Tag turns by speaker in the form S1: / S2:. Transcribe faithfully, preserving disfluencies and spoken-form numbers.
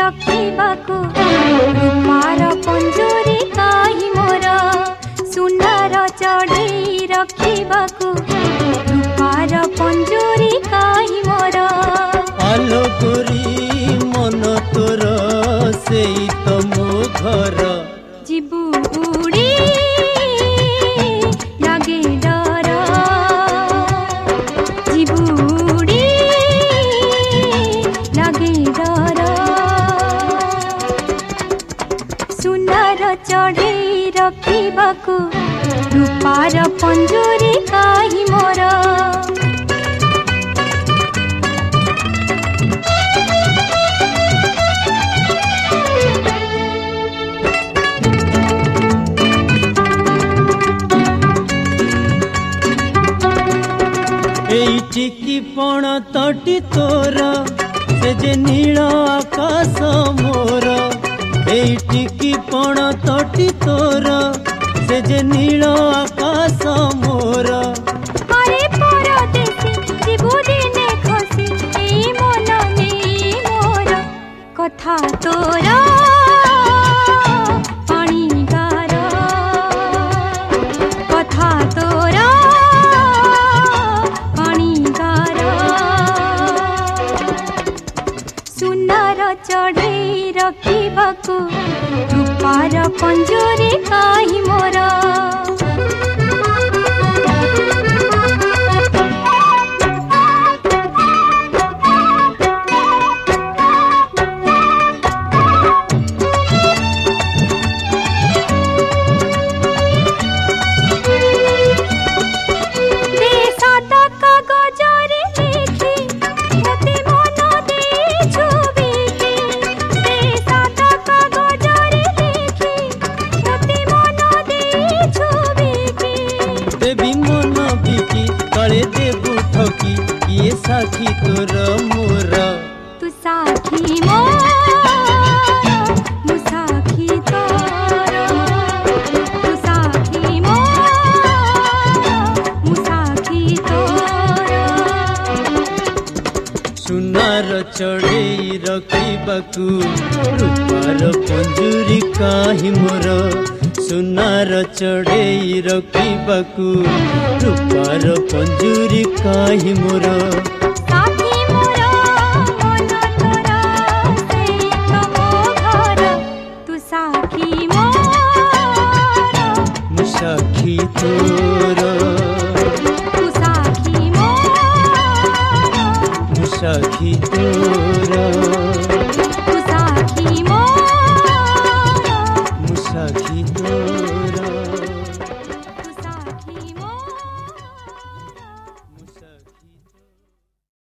S1: रखिबाकू रूपार पंजुरी काहि मोर सुनार चढ़ई रखिबाकू रूपार पंजुरी काहि मोर
S2: आलो गोरी मन तोर सेई तो मो घर
S1: जीबू उड़ी लागे डर जीबू उड़ी लागे डर सुनार चढ़ई रखिबाकू रूपार पंजुरी काहि मोर
S2: टिकी पण तटी तोर से जे नील आकाश मोर टिकी पण तटी तोर से जे नील आकाश मोर
S1: अरे परदेसी जीबू दिने खसी ए मन नेई मोर कथा तोर पानी गार कथा तोर चढ़ई रखिबाकू रूपार पंजुरी काहि मोर ये साखी तोर मोर तू साखी मोर मु साखी तोर तू साखी मोर मु साखी तोर
S2: सुनार चढ़ई रखिबाकू रूपार पंजुरी काहि मोर सुनार चढ़ई रखिबाकू रूपार पंजुरी काहि मोर
S1: साखी मोर मन तोर सेई तो मो घर तू साखी मोर
S2: मु साखी तोर
S1: तू साखी मोर
S2: मु साखी तोर।